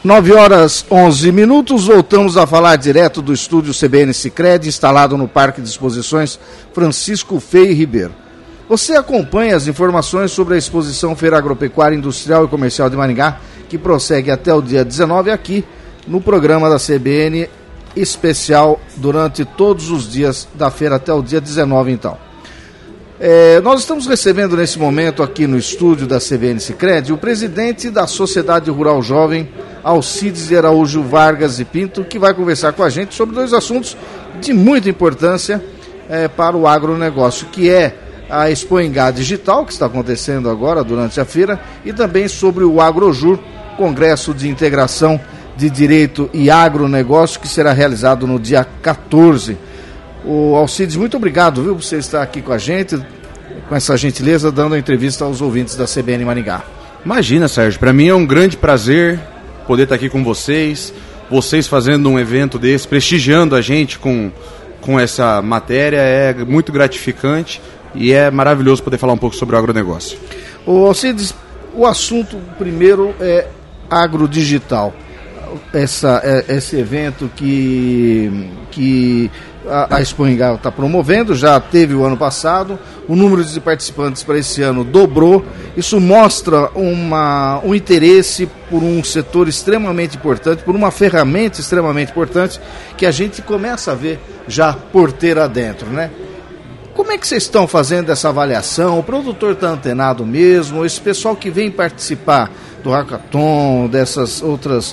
9h11, voltamos a falar direto do estúdio CBN Sicredi, instalado no Parque de Exposições Francisco Fei Ribeiro. Você acompanha as informações sobre a exposição Feira Agropecuária Industrial e Comercial de Maringá, que prossegue até o dia 19 aqui no programa da CBN especial durante todos os dias da feira até o dia 19 então. Nós estamos recebendo nesse momento aqui no estúdio da CBN Sicredi o presidente da Sociedade Rural Jovem, Alcides de Araújo Vargas e Pinto, que vai conversar com a gente sobre dois assuntos de muita importância para o agronegócio, que é a Expo Engá Digital, que está acontecendo agora durante a feira, e também sobre o AgroJur, Congresso de Integração de Direito e Agronegócio, que será realizado no dia 14. O Alcides, muito obrigado, viu, por você estar aqui com a gente, com essa gentileza, dando a entrevista aos ouvintes da CBN Maringá. Imagina, Sérgio, para mim é um grande prazer poder estar aqui com vocês fazendo um evento desse, prestigiando a gente com essa matéria, é muito gratificante e é maravilhoso poder falar um pouco sobre o agronegócio. O Alcides, o assunto primeiro é agrodigital. Esse evento que a Expo Engá está promovendo, já teve o ano passado, o número de participantes para esse ano dobrou. Isso mostra um interesse por um setor extremamente importante, por uma ferramenta extremamente importante, que a gente começa a ver já porteira dentro, né? Como é que vocês estão fazendo essa avaliação? O produtor está antenado mesmo? Esse pessoal que vem participar do hackathon, dessas outras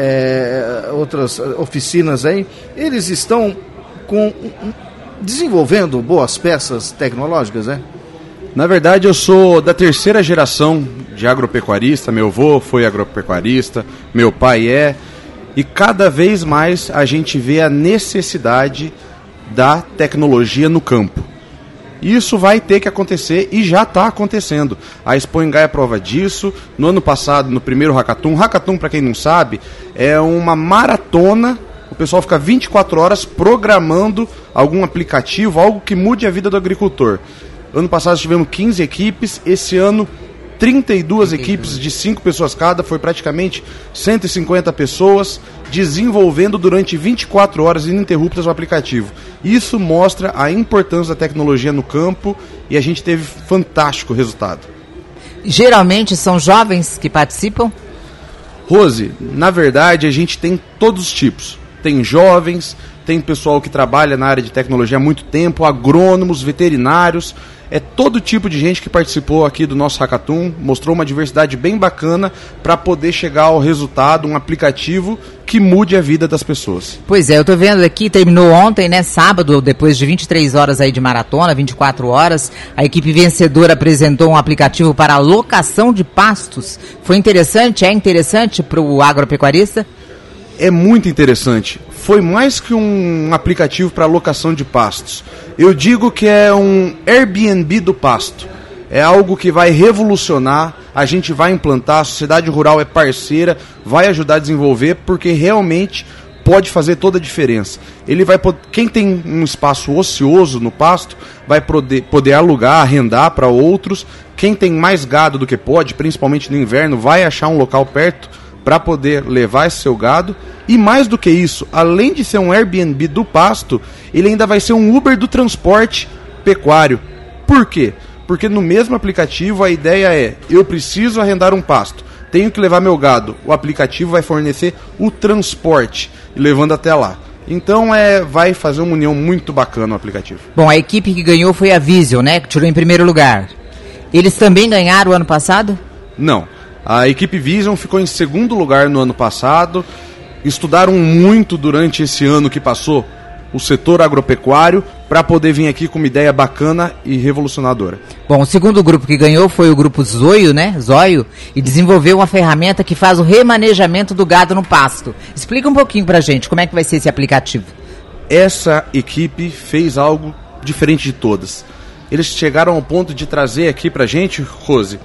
oficinas aí, eles estão desenvolvendo boas peças tecnológicas, né? Na verdade, eu sou da terceira geração de agropecuarista. Meu avô foi agropecuarista, meu pai é, e cada vez mais a gente vê a necessidade da tecnologia no campo. Isso vai ter que acontecer e já está acontecendo. A Expo Engá é prova disso. No ano passado, no primeiro hackathon, para quem não sabe, é uma maratona. O pessoal fica 24 horas programando algum aplicativo, algo que mude a vida do agricultor. Ano passado tivemos 15 equipes, esse ano 32 equipes de 5 pessoas cada, foi praticamente 150 pessoas desenvolvendo durante 24 horas ininterruptas o aplicativo. Isso mostra a importância da tecnologia no campo e a gente teve fantástico resultado. Geralmente são jovens que participam? Rose, na verdade a gente tem todos os tipos. Tem jovens, tem pessoal que trabalha na área de tecnologia há muito tempo, agrônomos, veterinários. É todo tipo de gente que participou aqui do nosso hackathon, mostrou uma diversidade bem bacana para poder chegar ao resultado, um aplicativo que mude a vida das pessoas. Pois é, eu tô vendo aqui, terminou ontem, né, sábado, depois de 23 horas aí de maratona, 24 horas, a equipe vencedora apresentou um aplicativo para locação de pastos. Foi interessante? É interessante para o agropecuarista? É muito interessante. Foi mais que um aplicativo para locação de pastos. Eu digo que é um Airbnb do pasto. É algo que vai revolucionar, a gente vai implantar, a sociedade rural é parceira, vai ajudar a desenvolver, porque realmente pode fazer toda a diferença. Quem tem um espaço ocioso no pasto vai poder alugar, arrendar para outros. Quem tem mais gado do que pode, principalmente no inverno, vai achar um local perto para poder levar esse seu gado. E mais do que isso, além de ser um Airbnb do pasto, ele ainda vai ser um Uber do transporte pecuário. Por quê? Porque no mesmo aplicativo a ideia é, eu preciso arrendar um pasto, tenho que levar meu gado, o aplicativo vai fornecer o transporte, levando até lá. Então vai fazer uma união muito bacana o aplicativo. Bom, a equipe que ganhou foi a Vision, né, que tirou em primeiro lugar. Eles também ganharam o ano passado? Não. A equipe Vision ficou em segundo lugar no ano passado. Estudaram muito durante esse ano que passou o setor agropecuário para poder vir aqui com uma ideia bacana e revolucionadora. Bom, o segundo grupo que ganhou foi o grupo Zoio, né? Zoio, e desenvolveu uma ferramenta que faz o remanejamento do gado no pasto. Explica um pouquinho pra gente como é que vai ser esse aplicativo. Essa equipe fez algo diferente de todas. Eles chegaram ao ponto de trazer aqui pra gente, Rose,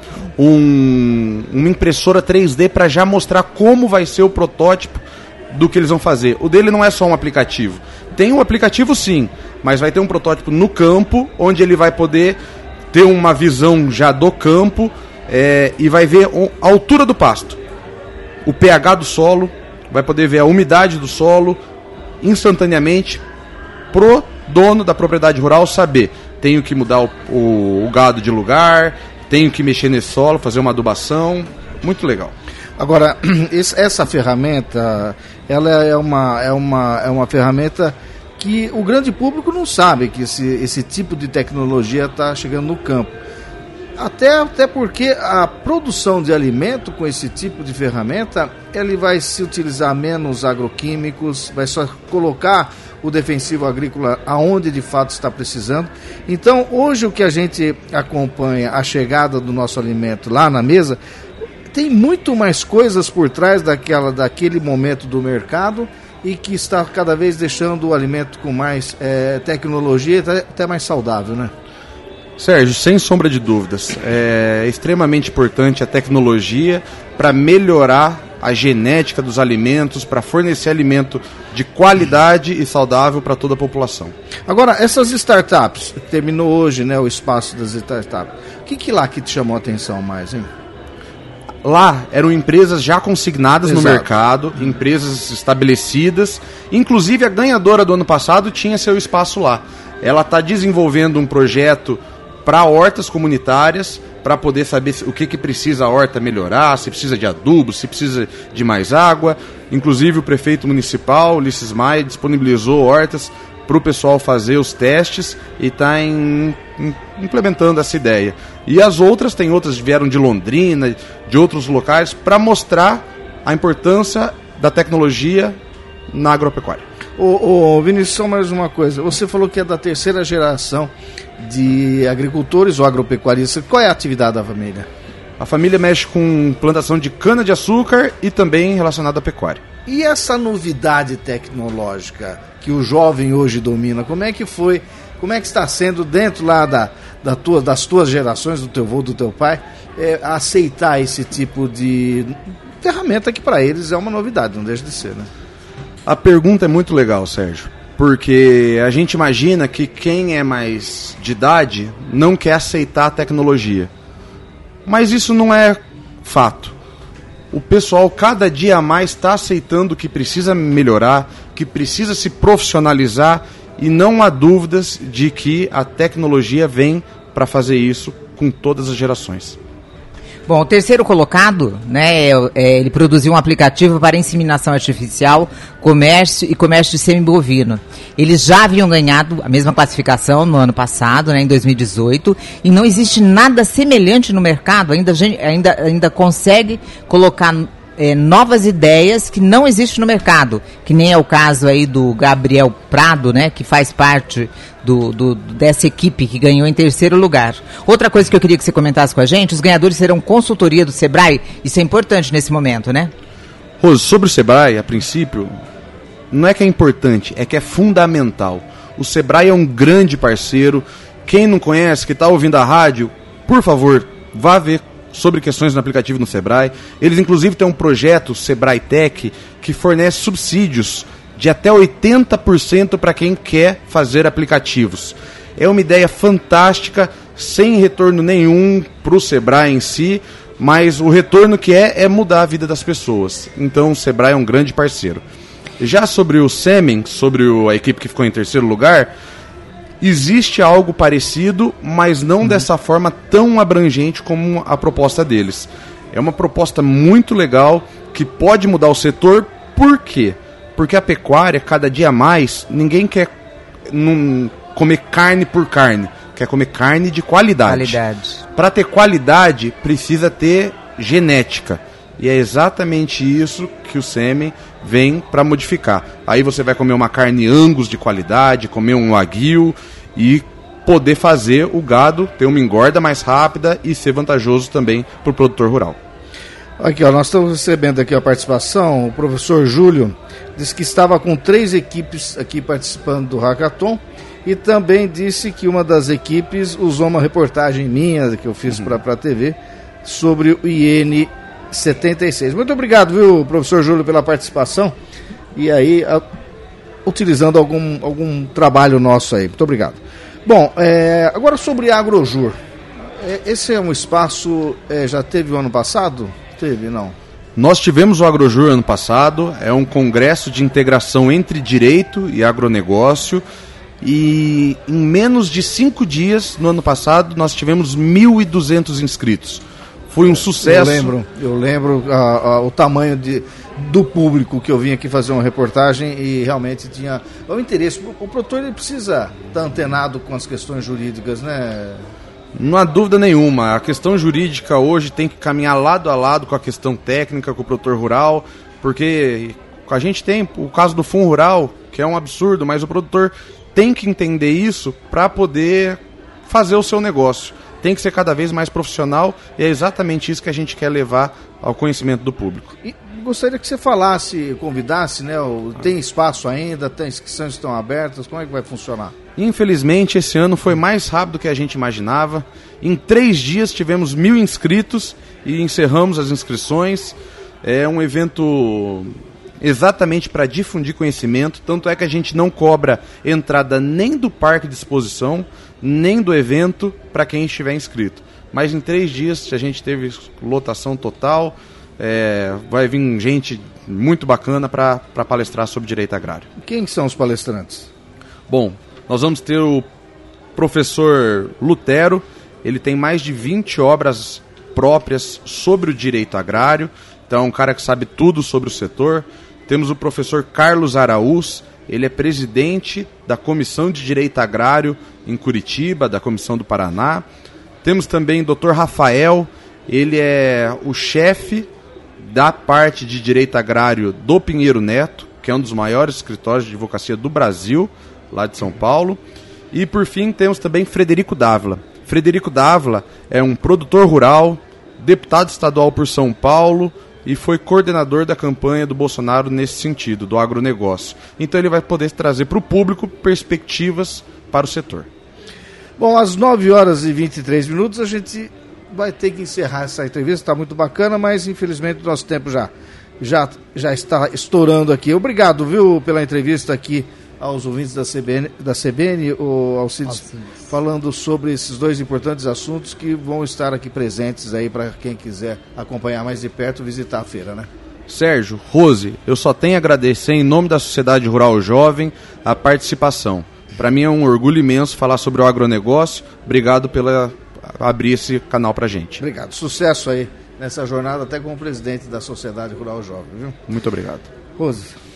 uma impressora 3D para já mostrar como vai ser o protótipo do que eles vão fazer. O dele não é só um aplicativo. Tem um aplicativo sim, mas vai ter um protótipo no campo, onde ele vai poder ter uma visão já do campo e vai ver a altura do pasto. o pH do solo, vai poder ver a umidade do solo instantaneamente pro dono da propriedade rural saber, tenho que mudar o gado de lugar, tenho que mexer nesse solo, fazer uma adubação, muito legal. Agora, essa ferramenta, ela é uma ferramenta que o grande público não sabe que esse tipo de tecnologia está chegando no campo. Até porque a produção de alimento com esse tipo de ferramenta, ele vai se utilizar menos agroquímicos, vai só colocar o defensivo agrícola aonde de fato está precisando. Então, hoje o que a gente acompanha, a chegada do nosso alimento lá na mesa, tem muito mais coisas por trás daquele momento do mercado e que está cada vez deixando o alimento com mais tecnologia e até mais saudável, né? Sérgio, sem sombra de dúvidas, é extremamente importante a tecnologia para melhorar a genética dos alimentos, para fornecer alimento de qualidade e saudável para toda a população. Agora, essas startups, terminou hoje, né, o espaço das startups, o que lá que te chamou a atenção mais, hein? Lá eram empresas já consignadas Exato. no mercado, empresas estabelecidas, inclusive a ganhadora do ano passado tinha seu espaço lá. Ela está desenvolvendo um projeto para hortas comunitárias, para poder saber o que precisa a horta melhorar, se precisa de adubo, se precisa de mais água. Inclusive o prefeito municipal, Ulisses Maia, disponibilizou hortas para o pessoal fazer os testes e está implementando essa ideia. E as outras, tem outras que vieram de Londrina, de outros locais, para mostrar a importância da tecnologia na agropecuária. Vinícius, só mais uma coisa. Você falou que é da terceira geração de agricultores ou agropecuaristas. Qual é a atividade da família? A família mexe com plantação de cana-de-açúcar e também relacionada à pecuária. E essa novidade tecnológica que o jovem hoje domina, como é que foi, como é que está sendo dentro lá das tuas gerações, do teu avô, do teu pai, aceitar esse tipo de ferramenta que para eles é uma novidade, não deixa de ser, né? A pergunta é muito legal, Sérgio, porque a gente imagina que quem é mais de idade não quer aceitar a tecnologia. Mas isso não é fato. O pessoal cada dia mais está aceitando que precisa melhorar, que precisa se profissionalizar e não há dúvidas de que a tecnologia vem para fazer isso com todas as gerações. Bom, o terceiro colocado, né, ele produziu um aplicativo para inseminação artificial, comércio de semi-bovino. Eles já haviam ganhado a mesma classificação no ano passado, né, em 2018, e não existe nada semelhante no mercado, ainda consegue colocar novas ideias que não existem no mercado, que nem é o caso aí do Gabriel Prado, né, que faz parte dessa equipe que ganhou em terceiro lugar. Outra coisa que eu queria que você comentasse com a gente, os ganhadores serão consultoria do Sebrae, isso é importante nesse momento, né? Rose, sobre o Sebrae, a princípio, não é que é importante, é que é fundamental. O Sebrae é um grande parceiro, quem não conhece, que está ouvindo a rádio, por favor, vá ver sobre questões no aplicativo no Sebrae. Eles inclusive têm um projeto, Sebrae Tech, que fornece subsídios de até 80% para quem quer fazer aplicativos. É uma ideia fantástica, sem retorno nenhum para o Sebrae em si, mas o retorno que é mudar a vida das pessoas. Então o Sebrae é um grande parceiro. Já sobre o Sêmen, sobre a equipe que ficou em terceiro lugar, existe algo parecido, mas não dessa forma tão abrangente como a proposta deles. É uma proposta muito legal, que pode mudar o setor. Por quê? Porque a pecuária, cada dia mais, ninguém quer comer carne por carne, quer comer carne de qualidade. Para ter qualidade, precisa ter genética. E é exatamente isso que o Sêmen vem para modificar. Aí você vai comer uma carne Angus de qualidade, comer um Wagyu e poder fazer o gado ter uma engorda mais rápida e ser vantajoso também para o produtor rural. Aqui, ó, nós estamos recebendo aqui a participação, o professor Júlio disse que estava com 3 equipes aqui participando do Hackathon e também disse que uma das equipes usou uma reportagem minha que eu fiz para a TV sobre o IN 76. Muito obrigado, viu, professor Júlio, pela participação e aí utilizando algum trabalho nosso aí. Muito obrigado. Bom, agora sobre a Agrojur. Esse é um espaço, já teve o ano passado? Teve, não? Nós tivemos o AgroJur ano passado, é um congresso de integração entre direito e agronegócio, e em menos de 5 dias, no ano passado, nós tivemos 1.200 inscritos. Foi um sucesso. Eu lembro o tamanho do público que eu vim aqui fazer uma reportagem e realmente tinha o interesse. O produtor ele precisa estar antenado com as questões jurídicas, né? Não há dúvida nenhuma. A questão jurídica hoje tem que caminhar lado a lado com a questão técnica, com o produtor rural, porque a gente tem o caso do Fundo Rural, que é um absurdo, mas o produtor tem que entender isso para poder fazer o seu negócio. Tem que ser cada vez mais profissional e é exatamente isso que a gente quer levar ao conhecimento do público. E gostaria que você falasse, convidasse, né? Tem espaço ainda, tem inscrições estão abertas, como é que vai funcionar? Infelizmente, esse ano foi mais rápido do que a gente imaginava. Em 3 dias tivemos 1.000 inscritos e encerramos as inscrições. É um evento exatamente para difundir conhecimento, tanto é que a gente não cobra entrada nem do parque de exposição, nem do evento para quem estiver inscrito. Mas em 3 dias a gente teve lotação total, vai vir gente muito bacana para palestrar sobre direito agrário. Quem são os palestrantes? Bom, nós vamos ter o professor Lutero, ele tem mais de 20 obras próprias sobre o direito agrário, então é um cara que sabe tudo sobre o setor. Temos o professor Carlos Araúz, ele é presidente da Comissão de Direito Agrário em Curitiba, da Comissão do Paraná. Temos também o Dr. Rafael, ele é o chefe da parte de Direito Agrário do Pinheiro Neto, que é um dos maiores escritórios de advocacia do Brasil, lá de São Paulo. E por fim temos também Frederico Dávila. Frederico Dávila é um produtor rural, deputado estadual por São Paulo, e foi coordenador da campanha do Bolsonaro nesse sentido, do agronegócio. Então ele vai poder trazer para o público perspectivas para o setor. Bom, às 9h23 a gente vai ter que encerrar essa entrevista, está muito bacana, mas infelizmente o nosso tempo já está estourando aqui. Obrigado, viu, pela entrevista aqui aos ouvintes da CBN, o Alcides, falando sobre esses 2 importantes assuntos que vão estar aqui presentes aí para quem quiser acompanhar mais de perto, visitar a feira, né? Sérgio, Rose, eu só tenho a agradecer em nome da Sociedade Rural Jovem a participação. Para mim é um orgulho imenso falar sobre o agronegócio. Obrigado pela abrir esse canal para a gente. Obrigado. Sucesso aí nessa jornada, até como presidente da Sociedade Rural Jovem, viu? Muito obrigado. Rose.